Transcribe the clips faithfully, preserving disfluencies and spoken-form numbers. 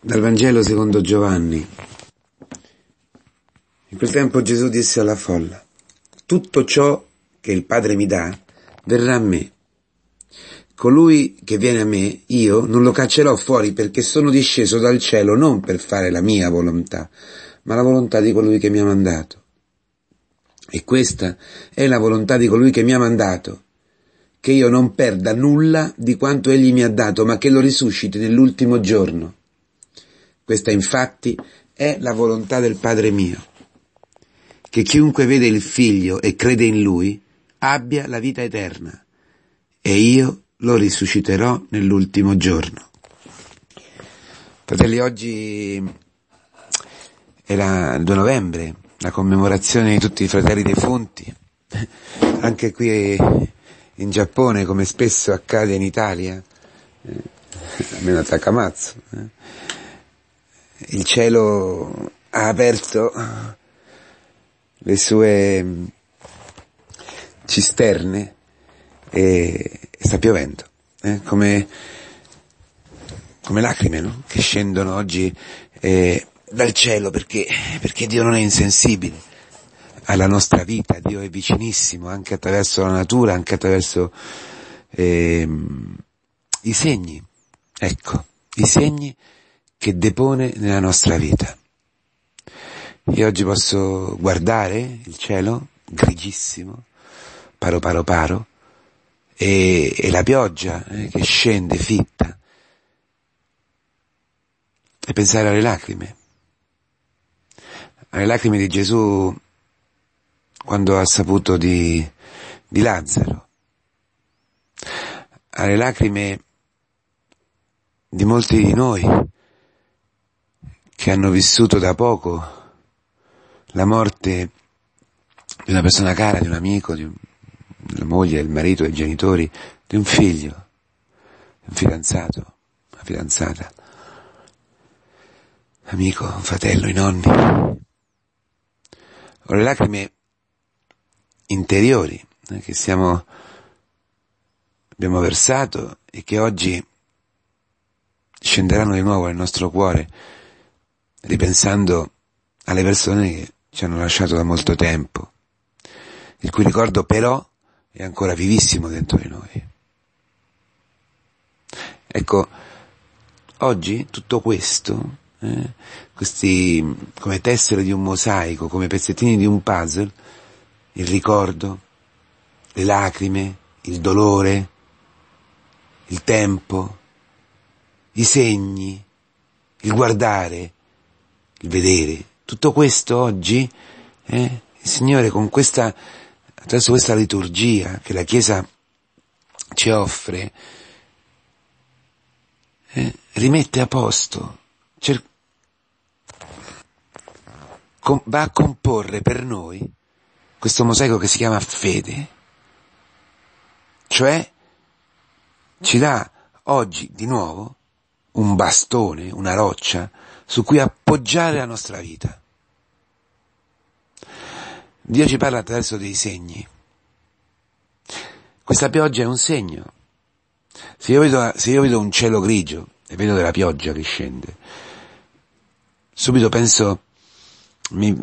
Dal Vangelo secondo Giovanni. In quel tempo Gesù disse alla folla: tutto ciò che il Padre mi dà verrà a me. Colui che viene a me, io non lo caccerò fuori, perché sono disceso dal cielo non per fare la mia volontà, ma la volontà di colui che mi ha mandato. E questa è la volontà di colui che mi ha mandato, che io non perda nulla di quanto egli mi ha dato, ma che lo risusciti nell'ultimo giorno. Questa infatti è la volontà del Padre mio, che chiunque vede il Figlio e crede in Lui abbia la vita eterna, e io lo risusciterò nell'ultimo giorno. Fratelli, oggi è la, il due novembre, la commemorazione di tutti i fratelli defunti. Anche qui in Giappone, come spesso accade in Italia, eh, almeno a Takamatsu, eh, il cielo ha aperto le sue cisterne e, e sta piovendo, eh, come, come lacrime, no? Che scendono oggi eh, dal cielo, perché, perché Dio non è insensibile alla nostra vita. Dio è vicinissimo anche attraverso la natura, anche attraverso eh, i segni, ecco, i segni che depone nella nostra vita. Io oggi posso guardare il cielo grigissimo, paro paro paro, e, e la pioggia eh, che scende fitta, e pensare alle lacrime, alle lacrime di Gesù quando ha saputo di, di Lazzaro, alle lacrime di molti di noi che hanno vissuto da poco la morte di una persona cara, di un amico, di un, della moglie, del marito, dei genitori, di un figlio, di un fidanzato, una fidanzata, amico, un fratello, i nonni. O le lacrime interiori eh, che siamo, abbiamo versato e che oggi scenderanno di nuovo nel nostro cuore, ripensando alle persone che ci hanno lasciato da molto tempo, il cui ricordo però è ancora vivissimo dentro di noi. Ecco, oggi tutto questo, eh, questi come tessere di un mosaico, come pezzettini di un puzzle, il ricordo, le lacrime, il dolore, il tempo, i segni, il guardare, il vedere, tutto questo oggi, eh, il Signore con questa, attraverso questa liturgia che la Chiesa ci offre, eh, rimette a posto, cer- com- va a comporre per noi questo mosaico che si chiama fede, cioè ci dà oggi di nuovo un bastone, una roccia su cui appoggiare la nostra vita. Dio ci parla attraverso dei segni. Questa pioggia è un segno. Se io vedo, se io vedo un cielo grigio e vedo della pioggia che scende, subito penso mi,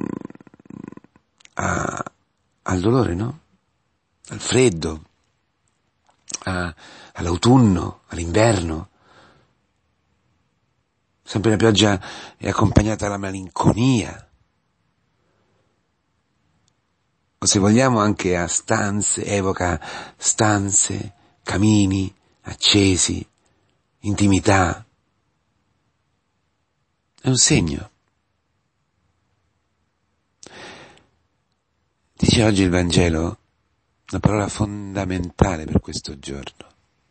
a, al dolore, no? Al freddo, a, all'autunno, all'inverno. Sempre la pioggia è accompagnata dalla malinconia, o se vogliamo anche a stanze, evoca stanze, camini accesi, intimità. È un segno. Dice oggi il Vangelo una parola fondamentale per questo giorno.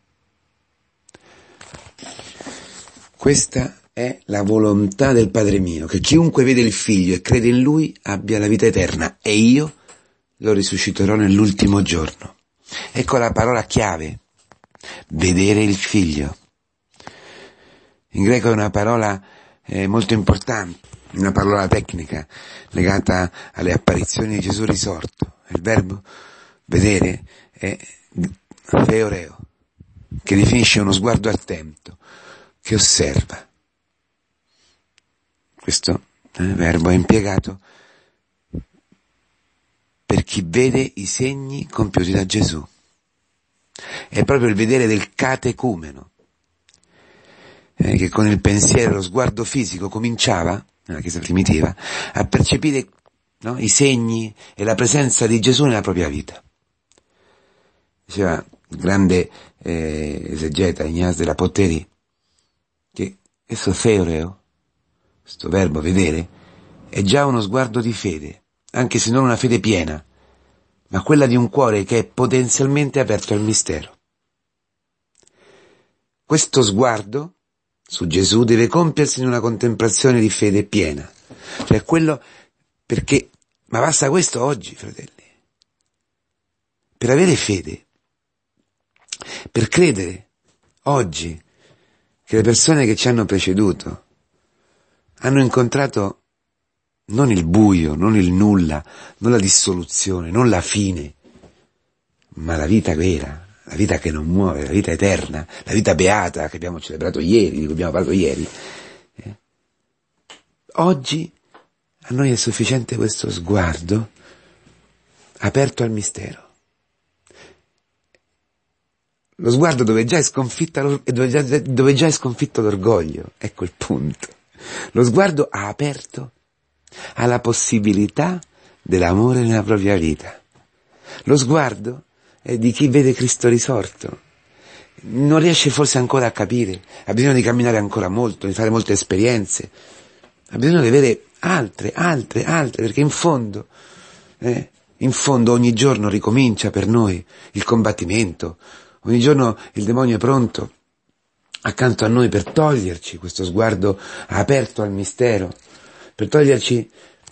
Questa è la volontà del Padre mio, che chiunque vede il Figlio e crede in Lui abbia la vita eterna, e io lo risusciterò nell'ultimo giorno. Ecco la parola chiave: vedere il Figlio. In greco è una parola eh, molto importante, una parola tecnica legata alle apparizioni di Gesù risorto. Il verbo vedere è theoreo, che definisce uno sguardo attento, che osserva. questo eh, verbo è impiegato per chi vede i segni compiuti da Gesù. È proprio il vedere del catecumeno, eh, che con il pensiero, lo sguardo fisico cominciava, nella Chiesa primitiva, a percepire, no, i segni e la presenza di Gesù nella propria vita. Diceva il grande eh, esegeta Ignaz de la Poterie che esso theoreo, questo verbo vedere, è già uno sguardo di fede, anche se non una fede piena, ma quella di un cuore che è potenzialmente aperto al mistero. Questo sguardo su Gesù deve compiersi in una contemplazione di fede piena, cioè quello perché, ma basta questo oggi, fratelli, per avere fede, per credere oggi che le persone che ci hanno preceduto hanno incontrato non il buio, non il nulla, non la dissoluzione, non la fine, ma la vita vera, la vita che non muore, la vita eterna, la vita beata che abbiamo celebrato ieri, di cui abbiamo parlato ieri. Eh? Oggi a noi è sufficiente questo sguardo aperto al mistero. Lo sguardo dove già è sconfitta, dove già, dove già è sconfitto l'orgoglio, ecco il punto. Lo sguardo ha aperto alla possibilità dell'amore nella propria vita. Lo sguardo è di chi vede Cristo risorto. Non riesce forse ancora a capire, ha bisogno di camminare ancora molto, di fare molte esperienze, ha bisogno di avere altre, altre, altre, perché in fondo, eh, in fondo ogni giorno ricomincia per noi il combattimento. Ogni giorno il demonio è pronto accanto a noi per toglierci questo sguardo aperto al mistero, per toglierci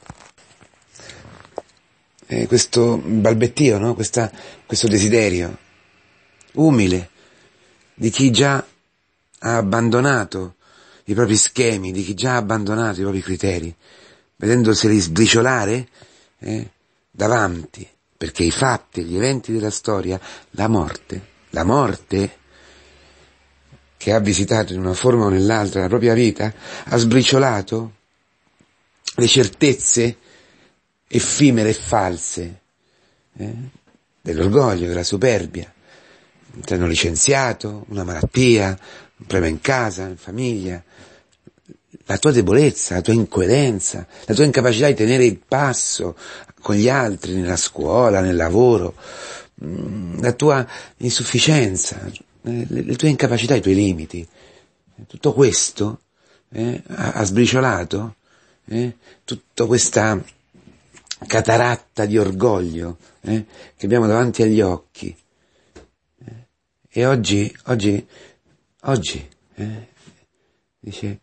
eh, questo balbettio, no? Questa, questo desiderio umile di chi già ha abbandonato i propri schemi, di chi già ha abbandonato i propri criteri, vedendoseli sbriciolare eh, davanti, perché i fatti, gli eventi della storia, la morte, La morte, che ha visitato in una forma o nell'altra la propria vita, ha sbriciolato le certezze effimere e false eh, dell'orgoglio, della superbia. Ti hanno licenziato, una malattia, un problema in casa, in famiglia, la tua debolezza, la tua incoerenza, la tua incapacità di tenere il passo con gli altri, nella scuola, nel lavoro, la tua insufficienza, le, le tue incapacità, i tuoi limiti. Tutto questo eh, ha, ha sbriciolato eh, tutta questa cataratta di orgoglio eh, che abbiamo davanti agli occhi. Eh, e oggi, oggi, oggi, eh, dice,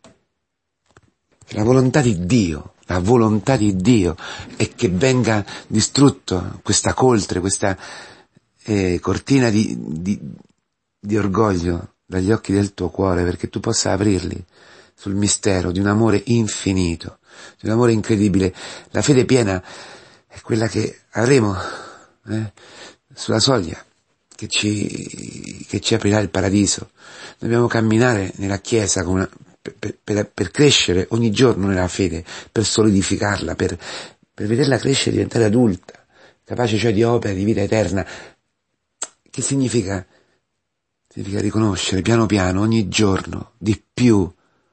la volontà di Dio, la volontà di Dio è che venga distrutto questa coltre, questa eh, cortina di, di, di orgoglio dagli occhi del tuo cuore, perché tu possa aprirli sul mistero di un amore infinito, di un amore incredibile. La fede piena è quella che avremo eh, sulla soglia che ci, che ci aprirà il paradiso. Dobbiamo camminare nella Chiesa con una, per, per, per crescere ogni giorno nella fede, per solidificarla, per, per vederla crescere e diventare adulta, capace cioè di opere di vita eterna. Che significa? Significa riconoscere piano piano, ogni giorno, di più,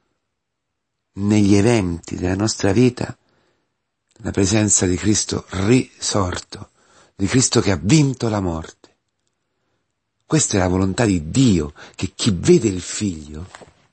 negli eventi della nostra vita, la presenza di Cristo risorto, di Cristo che ha vinto la morte. Questa è la volontà di Dio, che chi vede il Figlio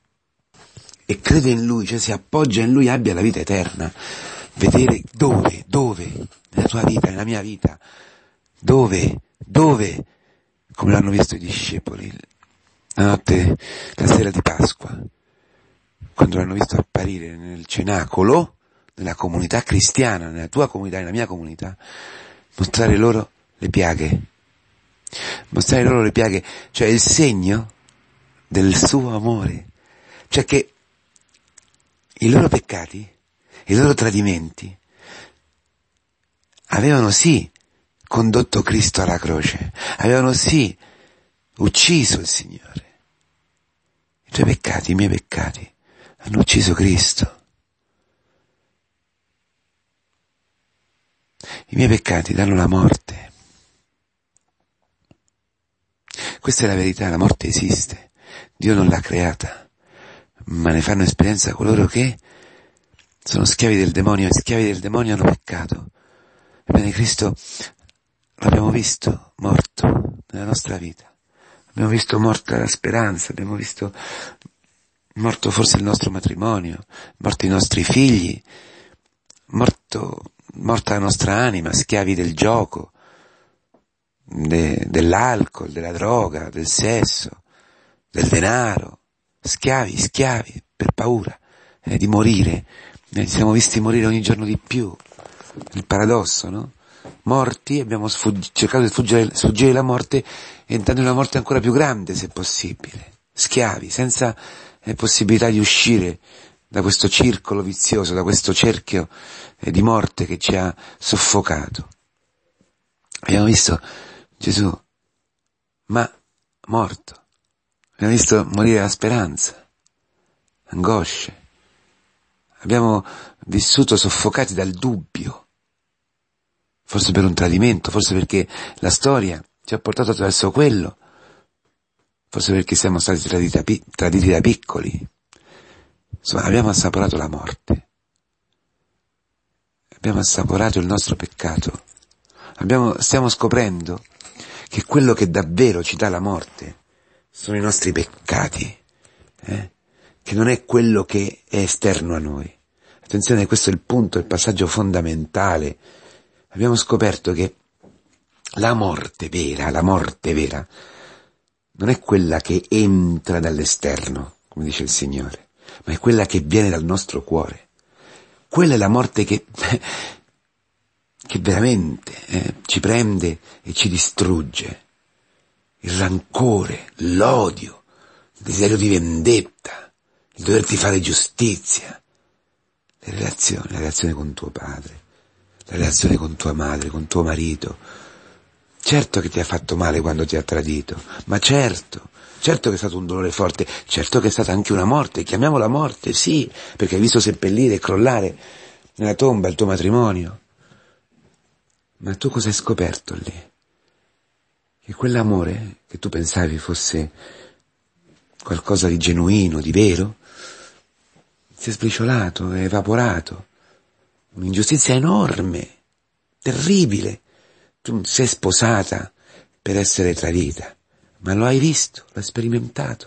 e crede in Lui, cioè si appoggia in Lui, abbia la vita eterna. Vedere dove, dove, nella tua vita, nella mia vita, dove, dove, come l'hanno visto i discepoli la notte, la sera di Pasqua, quando l'hanno visto apparire nel cenacolo, nella comunità cristiana, nella tua comunità, nella mia comunità, mostrare loro le piaghe, mostrare loro le piaghe, cioè il segno del suo amore, cioè che i loro peccati, i loro tradimenti avevano sì condotto Cristo alla croce, avevano sì ucciso il Signore. I tuoi peccati, i miei peccati, hanno ucciso Cristo. miei peccati danno la morte. Questa è la verità, la morte esiste. Dio non l'ha creata, ma ne fanno esperienza coloro che sono schiavi del demonio, e schiavi del demonio hanno peccato. Ebbene, Cristo l'abbiamo visto morto nella nostra vita. Abbiamo visto morta la speranza, abbiamo visto morto forse il nostro matrimonio, morti i nostri figli, morto, morta la nostra anima, schiavi del gioco, de, dell'alcol, della droga, del sesso, del denaro, schiavi, schiavi, per paura eh, di morire. Eh, ci siamo visti morire ogni giorno di più. Il paradosso, no? Morti, abbiamo sfugg- cercato di sfuggire, sfuggire la morte, entrando in una morte ancora più grande, se possibile. Schiavi, senza eh, possibilità di uscire da questo circolo vizioso, da questo cerchio eh, di morte che ci ha soffocato. Abbiamo visto Gesù, ma morto. Abbiamo visto morire la speranza, angosce. Abbiamo vissuto soffocati dal dubbio. Forse per un tradimento, forse perché la storia ci ha portato attraverso quello, forse perché siamo stati traditi, traditi da piccoli. Insomma, abbiamo assaporato la morte, abbiamo assaporato il nostro peccato, abbiamo, stiamo scoprendo che quello che davvero ci dà la morte sono i nostri peccati, eh? Che non è quello che è esterno a noi. Attenzione, questo è il punto, il passaggio fondamentale. Abbiamo scoperto che la morte vera, la morte vera, non è quella che entra dall'esterno, come dice il Signore, ma è quella che viene dal nostro cuore. Quella è la morte che, che veramente eh, ci prende e ci distrugge. Il rancore, l'odio, il desiderio di vendetta, il doverti fare giustizia, le relazioni, la relazione con tuo padre, la relazione con tua madre, con tuo marito. Certo che ti ha fatto male quando ti ha tradito, ma certo, certo che è stato un dolore forte, certo che è stata anche una morte, chiamiamola morte, sì, perché hai visto seppellire e crollare nella tomba il tuo matrimonio. Ma tu cosa hai scoperto lì? Che quell'amore che tu pensavi fosse qualcosa di genuino, di vero, si è sbriciolato, è evaporato. Un'ingiustizia enorme, terribile. Tu sei sposata per essere tradita, ma lo hai visto, l'hai sperimentato.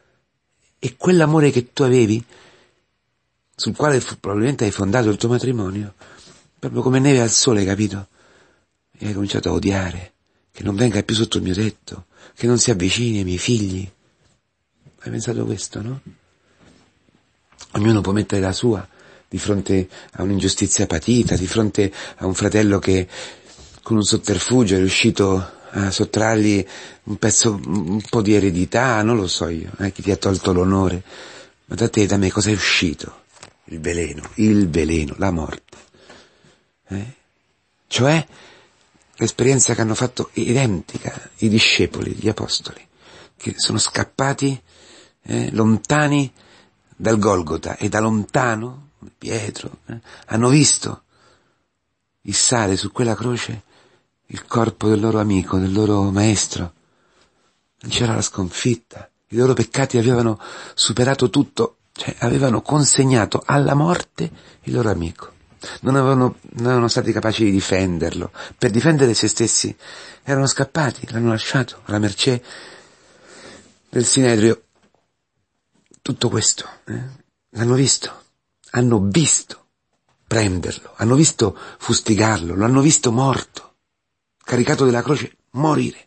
E quell'amore che tu avevi, sul quale probabilmente hai fondato il tuo matrimonio, proprio come neve al sole, capito? E hai cominciato a odiare, che non venga più sotto il mio tetto, che non si avvicini ai miei figli. Hai pensato questo, no? Ognuno può mettere la sua di fronte a un'ingiustizia patita, di fronte a un fratello che con un sotterfugio è riuscito a sottrargli un pezzo, un po' di eredità, non lo so io, eh, chi ti ha tolto l'onore. Ma da te, da me, cosa è uscito? Il veleno, il veleno, la morte. Eh? Cioè, l'esperienza che hanno fatto identica i discepoli, gli apostoli, che sono scappati eh, lontani dal Golgota e da lontano, Pietro, eh, hanno visto issare su quella croce il corpo del loro amico, del loro maestro. Non c'era la sconfitta, i loro peccati avevano superato tutto, cioè avevano consegnato alla morte il loro amico. Non avevano, non erano stati capaci di difenderlo. Per difendere se stessi erano scappati, l'hanno lasciato alla mercé del Sinedrio. Tutto questo eh, l'hanno visto, hanno visto prenderlo, hanno visto fustigarlo, lo hanno visto morto, caricato della croce, morire.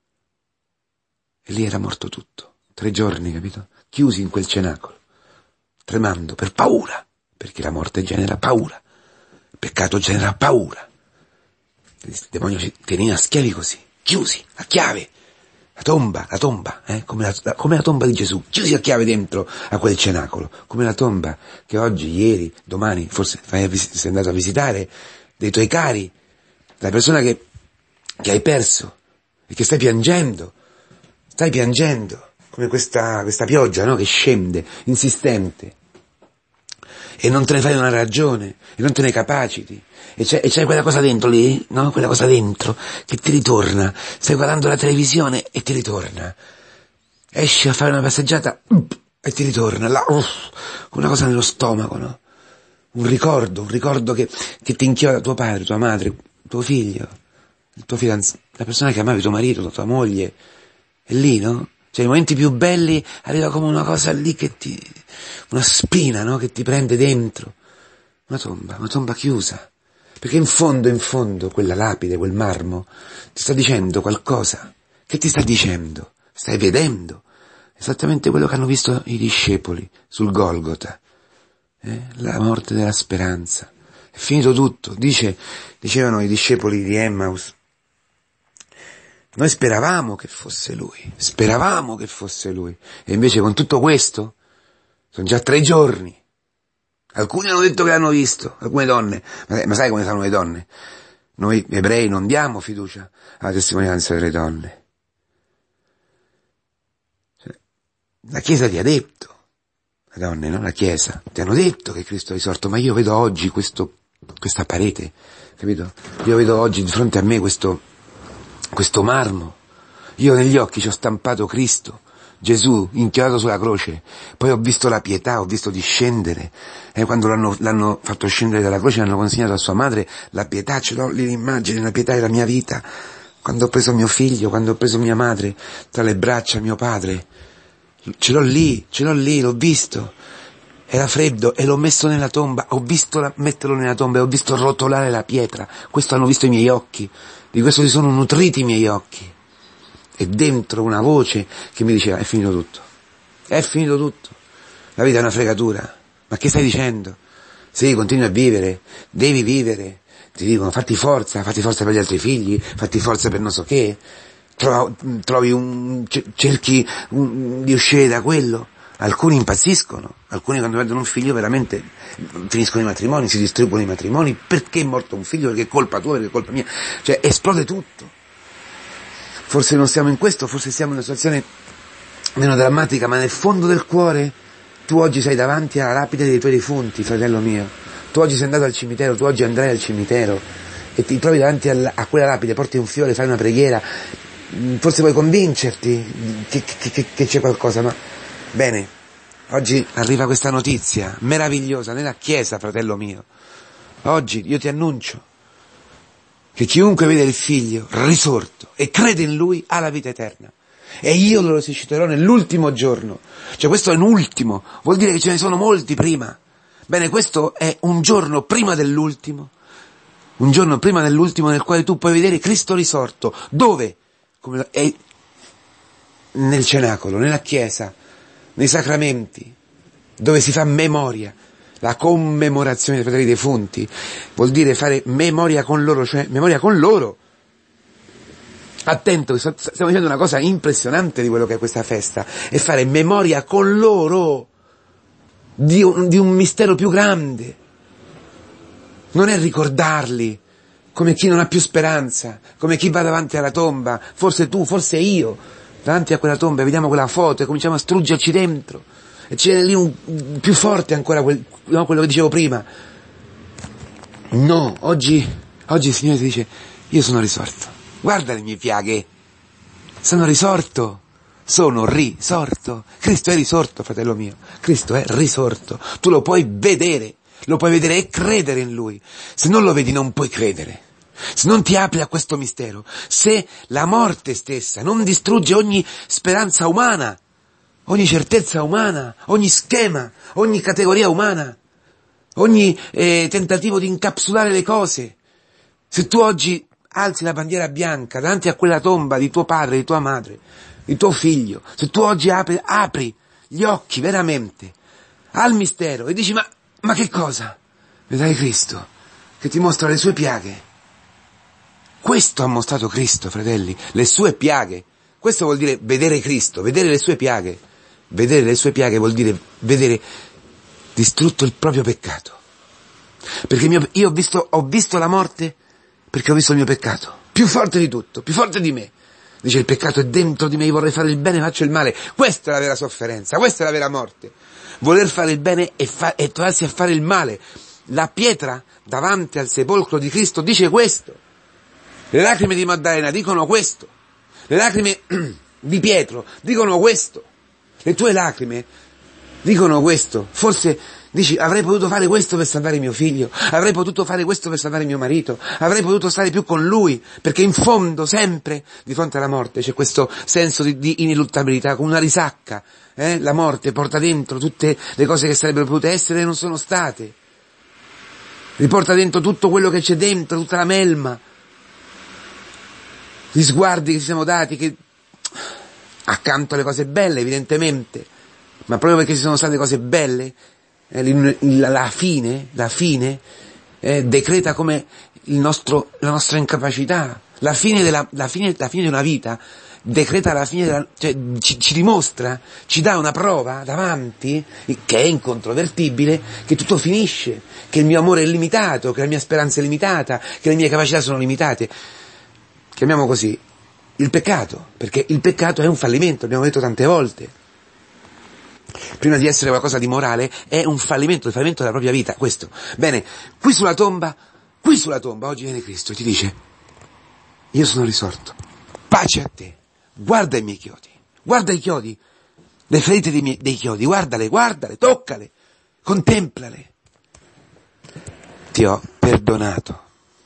E lì era morto tutto. Tre giorni, capito? Chiusi in quel cenacolo, tremando per paura, perché la morte genera paura, il peccato genera paura. Il demonio ci teneva schiavi così, chiusi, a chiave. La tomba, la tomba, eh? come, la, come la tomba di Gesù, chiusi a chiave dentro a quel cenacolo, come la tomba che oggi, ieri, domani, forse sei andato a visitare, dei tuoi cari, la persona che, che hai perso e che stai piangendo, stai piangendo, come questa, questa pioggia, no? Che scende, insistente. e non te ne fai una ragione, e non te ne capaciti, e c'è, e c'è quella cosa dentro lì, no? Quella cosa dentro, che ti ritorna, stai guardando la televisione e ti ritorna, esci a fare una passeggiata, e ti ritorna, là, uff, una cosa nello stomaco, no? Un ricordo, un ricordo che, che ti inchioda tuo padre, tua madre, tuo figlio, il tuo fidanzato, la persona che amavi, tuo marito, tua moglie, è lì, no? Cioè, nei momenti più belli arriva come una cosa lì che ti, una spina, no? Che ti prende dentro. Una tomba, una tomba chiusa. Perché in fondo, in fondo, quella lapide, quel marmo, ti sta dicendo qualcosa. Che ti sta dicendo? Stai vedendo? Esattamente quello che hanno visto i discepoli sul Golgota. Eh? La morte della speranza. È finito tutto. Dice, dicevano i discepoli di Emmaus. Noi speravamo che fosse lui, speravamo che fosse lui, e invece con tutto questo, sono già tre giorni. Alcuni hanno detto che l'hanno visto, alcune donne, ma, ma sai come fanno le donne? Noi ebrei non diamo fiducia alla testimonianza delle donne. Cioè, la Chiesa ti ha detto, le donne, no? La Chiesa, ti hanno detto che Cristo è risorto, ma io vedo oggi questo, questa parete, capito? Io vedo oggi di fronte a me questo questo marmo, io negli occhi ci ho stampato Cristo, Gesù inchiodato sulla croce, poi ho visto la pietà, ho visto discendere, e quando l'hanno, l'hanno fatto scendere dalla croce, l'hanno consegnato a sua madre, la pietà, ce l'ho lì l'immagine, la pietà è la mia vita, quando ho preso mio figlio, quando ho preso mia madre tra le braccia, mio padre, ce l'ho lì, ce l'ho lì, l'ho visto, era freddo e l'ho messo nella tomba, ho visto la, metterlo nella tomba e ho visto rotolare la pietra, questo hanno visto i miei occhi, di questo si sono nutriti i miei occhi, e dentro una voce che mi diceva: è finito tutto, è finito tutto, la vita è una fregatura, ma che stai dicendo? Sì, continui a vivere, devi vivere, ti dicono fatti forza, fatti forza per gli altri figli, fatti forza per non so che, Tro, trovi un, cerchi un, di uscire da quello. Alcuni impazziscono, alcuni quando vedono un figlio veramente finiscono i matrimoni, si distruggono i matrimoni, perché è morto un figlio, perché è colpa tua, perché è colpa mia, cioè esplode tutto. Forse non siamo in questo, forse siamo in una situazione meno drammatica, ma nel fondo del cuore tu oggi sei davanti alla lapide dei tuoi defunti, fratello mio, tu oggi sei andato al cimitero, tu oggi andrai al cimitero e ti trovi davanti alla, a quella lapide, porti un fiore, fai una preghiera, forse puoi convincerti che, che, che, che c'è qualcosa, ma bene, oggi arriva questa notizia meravigliosa nella Chiesa, fratello mio. Oggi io ti annuncio che chiunque vede il Figlio risorto e crede in Lui ha la vita eterna. E io lo risusciterò nell'ultimo giorno. Cioè questo è un ultimo, vuol dire che ce ne sono molti prima. Bene, questo è un giorno prima dell'ultimo, un giorno prima dell'ultimo nel quale tu puoi vedere Cristo risorto. Dove? Come è nel cenacolo, nella Chiesa, nei sacramenti, dove si fa memoria, la commemorazione dei fratelli defunti, vuol dire fare memoria con loro, cioè memoria con loro. Attento, stiamo dicendo una cosa impressionante di quello che è questa festa, è fare memoria con loro di un, di un mistero più grande. Non è ricordarli come chi non ha più speranza, come chi va davanti alla tomba, forse tu, forse io, davanti a quella tomba, vediamo quella foto e cominciamo a struggerci dentro, e c'è lì un più forte ancora quel, no, quello che dicevo prima. No, oggi, oggi il Signore ti dice: io sono risorto, guarda le mie piaghe, sono risorto, sono risorto, Cristo è risorto, fratello mio, Cristo è risorto, tu lo puoi vedere, lo puoi vedere e credere in Lui. Se non lo vedi non puoi credere, se non ti apri a questo mistero, se la morte stessa non distrugge ogni speranza umana, ogni certezza umana, ogni schema, ogni categoria umana, ogni eh, tentativo di incapsulare le cose, se tu oggi alzi la bandiera bianca davanti a quella tomba di tuo padre, di tua madre, di tuo figlio, se tu oggi apri, apri gli occhi veramente al mistero e dici: ma, ma che cosa? Vedrai Cristo che ti mostra le sue piaghe. Questo ha mostrato Cristo, fratelli, le sue piaghe. Questo vuol dire vedere Cristo, vedere le sue piaghe. Vedere le sue piaghe vuol dire vedere distrutto il proprio peccato. Perché mio, io ho visto, ho visto la morte perché ho visto il mio peccato. Più forte di tutto, più forte di me. Dice: il peccato è dentro di me, io vorrei fare il bene, faccio il male. Questa è la vera sofferenza, questa è la vera morte. voler fare il bene e, fa- e trovarsi a fare il male. La pietra davanti al sepolcro di Cristo dice questo. Le lacrime di Maddalena dicono questo. Le lacrime di Pietro dicono questo. Le tue lacrime dicono questo. Forse dici, avrei potuto fare questo per salvare mio figlio, avrei potuto fare questo per salvare mio marito, avrei potuto stare più con lui, perché in fondo sempre di fronte alla morte c'è questo senso di, di ineluttabilità, come una risacca. Eh? La morte porta dentro tutte le cose che sarebbero potute essere e non sono state. Riporta dentro tutto quello che c'è dentro, tutta la melma, gli sguardi che ci siamo dati, che accanto alle cose belle evidentemente, ma proprio perché ci sono state cose belle, eh, la fine, la fine eh, decreta come il nostro, la nostra incapacità, la fine della, la fine, la fine di una vita decreta la fine della, cioè ci, ci dimostra, ci dà una prova davanti, che è incontrovertibile, che tutto finisce, che il mio amore è limitato, che la mia speranza è limitata, che le mie capacità sono limitate. Chiamiamo così il peccato, perché il peccato è un fallimento, abbiamo detto tante volte. Prima di essere qualcosa di morale, è un fallimento, il fallimento della propria vita, questo. Bene, qui sulla tomba, qui sulla tomba, oggi viene Cristo e ti dice, io sono risorto, pace a te, guarda i miei chiodi, guarda i chiodi, le ferite dei, miei, dei chiodi, guardale, guardale, toccale, contemplale. Ti ho perdonato,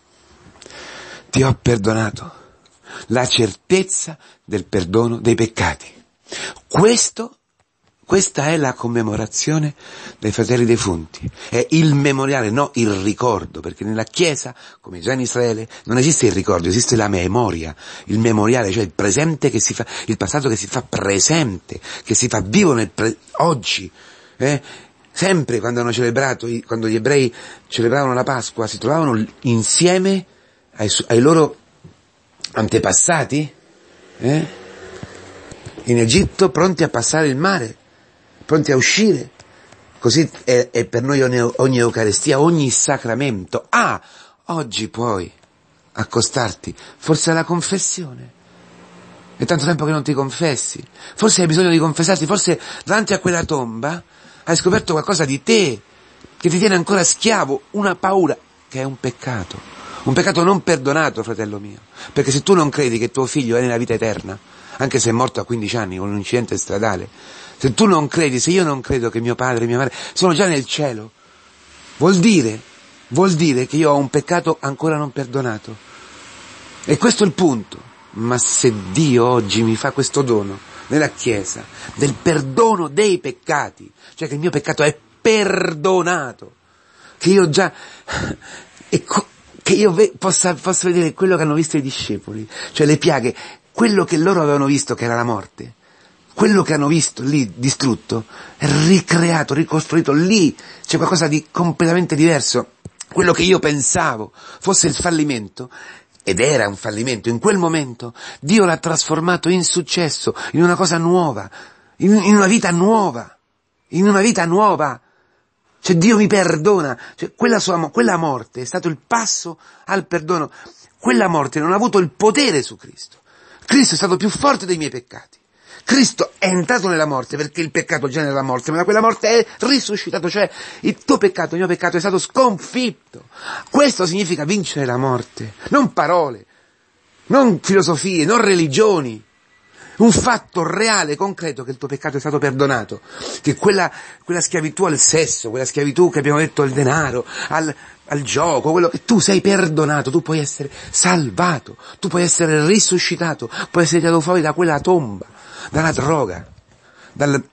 ti ho perdonato. La certezza del perdono dei peccati. Questo, questa è la commemorazione dei fratelli defunti. È il memoriale, no il ricordo, perché nella Chiesa, come già in Israele, non esiste il ricordo, esiste la memoria, il memoriale, cioè il presente che si fa, il passato che si fa presente, che si fa vivo nel pre- oggi. Eh? Sempre quando hanno celebrato, quando gli ebrei celebravano la Pasqua, si trovavano insieme ai, ai loro antepassati, eh? In Egitto, pronti a passare il mare, pronti a uscire. Così è, è per noi ogni, ogni Eucaristia, ogni sacramento. Ah, oggi puoi accostarti, forse alla confessione. È tanto tempo che non ti confessi. Forse hai bisogno di confessarti, forse davanti a quella tomba hai scoperto qualcosa di te che ti tiene ancora schiavo, una paura che è un peccato. Un peccato non perdonato, fratello mio, perché se tu non credi che tuo figlio è nella vita eterna, anche se è morto a quindici anni con un incidente stradale, se tu non credi, se io non credo che mio padre e mia madre sono già nel cielo, vuol dire, vuol dire che io ho un peccato ancora non perdonato. E questo è il punto. Ma se Dio oggi mi fa questo dono nella Chiesa, del perdono dei peccati, cioè che il mio peccato è perdonato, che io già... E co- che io ve- possa, possa vedere quello che hanno visto i discepoli, cioè le piaghe, quello che loro avevano visto che era la morte, quello che hanno visto lì distrutto, è ricreato, ricostruito, lì c'è qualcosa di completamente diverso. Quello che io pensavo fosse il fallimento, ed era un fallimento, in quel momento Dio l'ha trasformato in successo, in una cosa nuova, in, in una vita nuova, in una vita nuova. Cioè Dio mi perdona, cioè quella sua, quella morte è stato il passo al perdono. Quella morte non ha avuto il potere su Cristo. Cristo è stato più forte dei miei peccati. Cristo è entrato nella morte perché il peccato genera la morte, ma da quella morte è risuscitato, cioè il tuo peccato, il mio peccato è stato sconfitto. Questo significa vincere la morte, non parole, non filosofie, non religioni. Un fatto reale, concreto, che il tuo peccato è stato perdonato, che quella, quella schiavitù al sesso, quella schiavitù che abbiamo detto al denaro, al, al gioco, quello che tu sei perdonato, tu puoi essere salvato, tu puoi essere risuscitato, puoi essere tirato fuori da quella tomba, dalla droga, dal,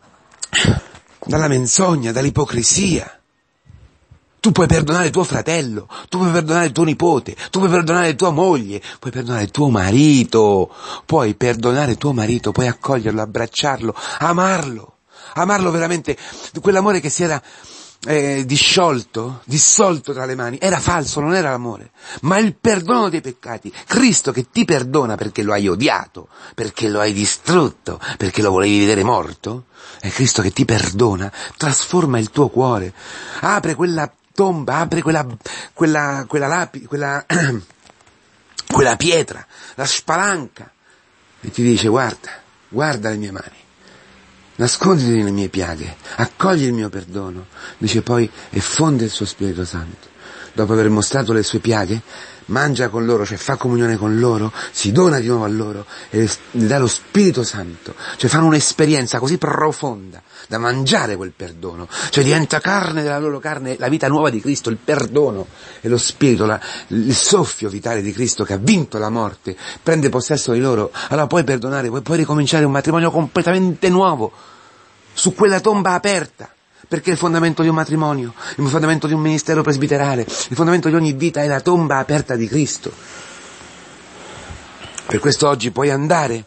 dalla menzogna, dall'ipocrisia. Tu puoi perdonare tuo fratello, tu puoi perdonare tuo nipote, tu puoi perdonare tua moglie, puoi perdonare tuo marito, puoi perdonare tuo marito, puoi accoglierlo, abbracciarlo, amarlo, amarlo veramente. Quell'amore che si era eh, disciolto, dissolto tra le mani, era falso, non era l'amore, ma il perdono dei peccati. Cristo che ti perdona perché lo hai odiato, perché lo hai distrutto, perché lo volevi vedere morto, è Cristo che ti perdona, trasforma il tuo cuore, apre quella tomba, apre quella, quella, quella lapi, quella, quella pietra, la spalanca, e ti dice guarda, guarda le mie mani, nasconditi nelle mie piaghe, accogli il mio perdono. Dice poi, e fonde il suo Spirito Santo. Dopo aver mostrato le sue piaghe, mangia con loro, cioè fa comunione con loro, si dona di nuovo a loro e gli dà lo Spirito Santo, cioè fanno un'esperienza così profonda da mangiare quel perdono, cioè diventa carne della loro carne, la vita nuova di Cristo, il perdono e lo Spirito, la, il soffio vitale di Cristo che ha vinto la morte, prende possesso di loro. Allora puoi perdonare, puoi, puoi ricominciare un matrimonio completamente nuovo, su quella tomba aperta. Perché il fondamento di un matrimonio, il fondamento di un ministero presbiterale, il fondamento di ogni vita è la tomba aperta di Cristo. Per questo oggi puoi andare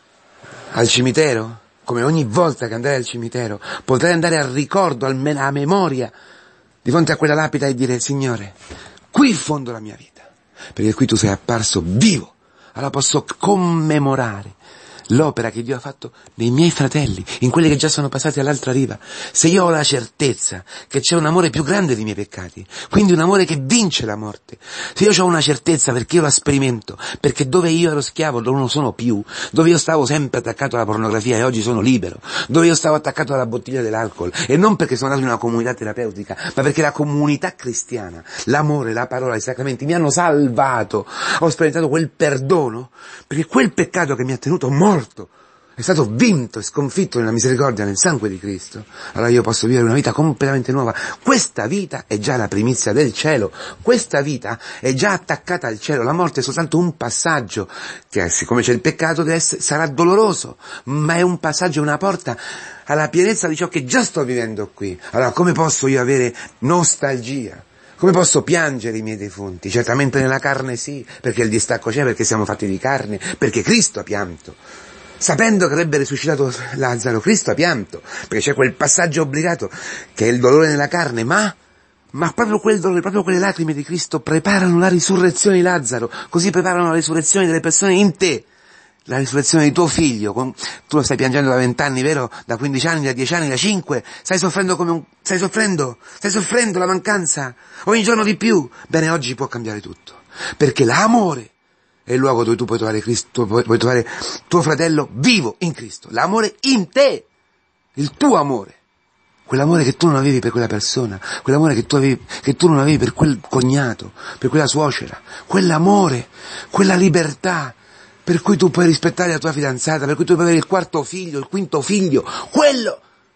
al cimitero, come ogni volta che andrai al cimitero, potrai andare al ricordo, al me- alla memoria, di fronte a quella lapide e dire: Signore, qui fondo la mia vita, perché qui tu sei apparso vivo, allora posso commemorare l'opera che Dio ha fatto nei miei fratelli, in quelli che già sono passati all'altra riva. Se io ho la certezza che c'è un amore più grande dei miei peccati, quindi un amore che vince la morte, se io ho una certezza perché io la sperimento, perché dove io ero schiavo non lo sono più, dove io stavo sempre attaccato alla pornografia e oggi sono libero, dove io stavo attaccato alla bottiglia dell'alcol, e non perché sono nato in una comunità terapeutica, ma perché la comunità cristiana, l'amore, la parola, i sacramenti mi hanno salvato, ho sperimentato quel perdono, perché quel peccato che mi ha tenuto morto è stato vinto e sconfitto nella misericordia, nel sangue di Cristo. Allora io posso vivere una vita completamente nuova. Questa vita è già la primizia del cielo, questa vita è già attaccata al cielo. La morte è soltanto un passaggio che, siccome c'è il peccato, deve essere, sarà doloroso, ma è un passaggio, una porta alla pienezza di ciò che già sto vivendo qui. Allora come posso io avere nostalgia? Come posso piangere i miei defunti? Certamente nella carne sì, perché il distacco c'è, perché siamo fatti di carne, perché Cristo ha pianto. Sapendo che avrebbe risuscitato Lazzaro, Cristo ha pianto, perché c'è quel passaggio obbligato che è il dolore nella carne, ma, ma proprio quel dolore, proprio quelle lacrime di Cristo preparano la risurrezione di Lazzaro, così preparano la risurrezione delle persone in te. La risurrezione di tuo figlio, con... tu lo stai piangendo da vent'anni, vero? Da quindici anni, da dieci anni, da cinque, stai soffrendo come un... stai soffrendo, stai soffrendo la mancanza, ogni giorno di più. Bene, oggi può cambiare tutto, perché l'amore è il luogo dove tu puoi trovare Cristo, puoi trovare tuo fratello vivo in Cristo, l'amore in te, il tuo amore, quell'amore che tu non avevi per quella persona, quell'amore che tu avevi, che tu non avevi per quel cognato, per quella suocera, quell'amore, quella libertà, per cui tu puoi rispettare la tua fidanzata, per cui tu puoi avere il quarto figlio, il quinto figlio, quello,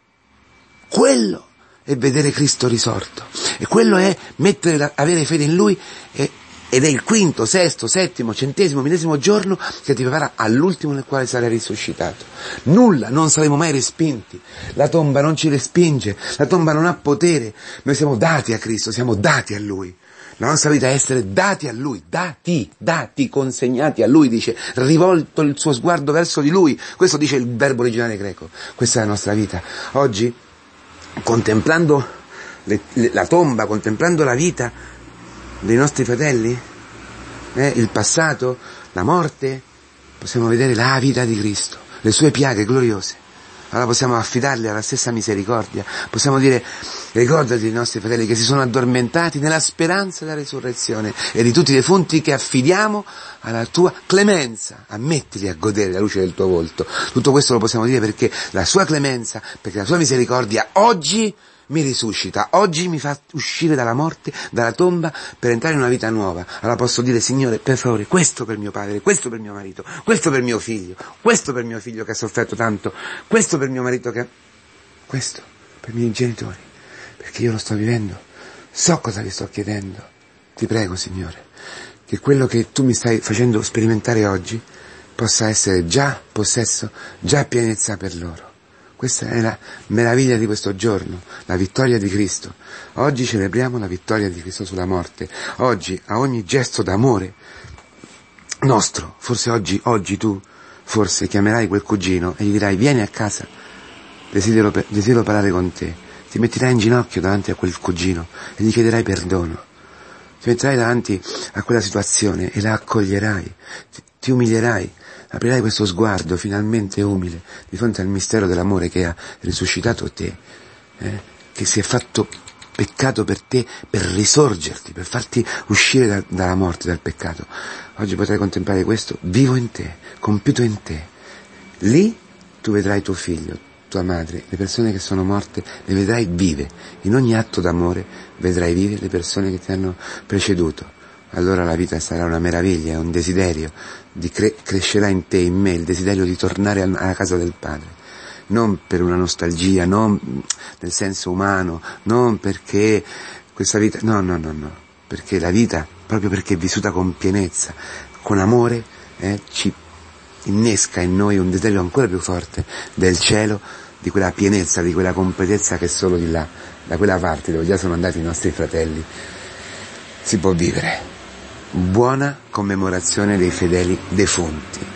quello è vedere Cristo risorto, e quello è mettere, avere fede in Lui, e, ed è il quinto, sesto, settimo, centesimo, millesimo giorno che ti prepara all'ultimo nel quale sarai risuscitato. Nulla, non saremo mai respinti, la tomba non ci respinge, la tomba non ha potere, noi siamo dati a Cristo, siamo dati a Lui. La nostra vita è essere dati a Lui, dati, dati, consegnati a Lui, dice, rivolto il suo sguardo verso di Lui. Questo dice il verbo originale greco. Questa è la nostra vita. Oggi, contemplando le, le, la tomba, contemplando la vita dei nostri fratelli, eh, il passato, la morte, possiamo vedere la vita di Cristo, le sue piaghe gloriose. Allora possiamo affidarli alla stessa misericordia, possiamo dire: ricordati dei nostri fratelli che si sono addormentati nella speranza della risurrezione, e di tutti i defunti che affidiamo alla tua clemenza, ammettili a godere la luce del tuo volto. Tutto questo lo possiamo dire perché la sua clemenza, perché la sua misericordia oggi mi risuscita, oggi mi fa uscire dalla morte, dalla tomba, per entrare in una vita nuova. Allora posso dire: Signore, per favore, questo per mio padre, questo per mio marito, questo per mio figlio, questo per mio figlio che ha sofferto tanto, questo per mio marito che... questo per i miei genitori, perché io lo sto vivendo, so cosa vi sto chiedendo. Ti prego, Signore, che quello che tu mi stai facendo sperimentare oggi possa essere già possesso, già pienezza per loro. Questa è la meraviglia di questo giorno, la vittoria di Cristo. Oggi celebriamo la vittoria di Cristo sulla morte. Oggi, a ogni gesto d'amore nostro, forse oggi, oggi tu, forse chiamerai quel cugino e gli dirai: vieni a casa, desidero, desidero parlare con te. Ti metterai in ginocchio davanti a quel cugino e gli chiederai perdono. Ti metterai davanti a quella situazione e la accoglierai, ti, ti umilierai. Aprirai questo sguardo finalmente umile di fronte al mistero dell'amore che ha risuscitato te, eh? che si è fatto peccato per te, per risorgerti, per farti uscire da, dalla morte, dal peccato. Oggi potrai contemplare questo vivo in te, compiuto in te. Lì tu vedrai tuo figlio, tuo tua madre, le persone che sono morte le vedrai vive. In ogni atto d'amore vedrai vive le persone che ti hanno preceduto. Allora la vita sarà una meraviglia, è un desiderio, di cre- crescerà in te, in me, il desiderio di tornare alla casa del Padre. Non per una nostalgia, non nel senso umano, non perché questa vita, no, no, no, no, perché la vita, proprio perché è vissuta con pienezza, con amore, eh, ci innesca in noi un desiderio ancora più forte del cielo, di quella pienezza, di quella completezza che solo di là, da quella parte dove già sono andati i nostri fratelli, si può vivere. Buona commemorazione dei fedeli defunti.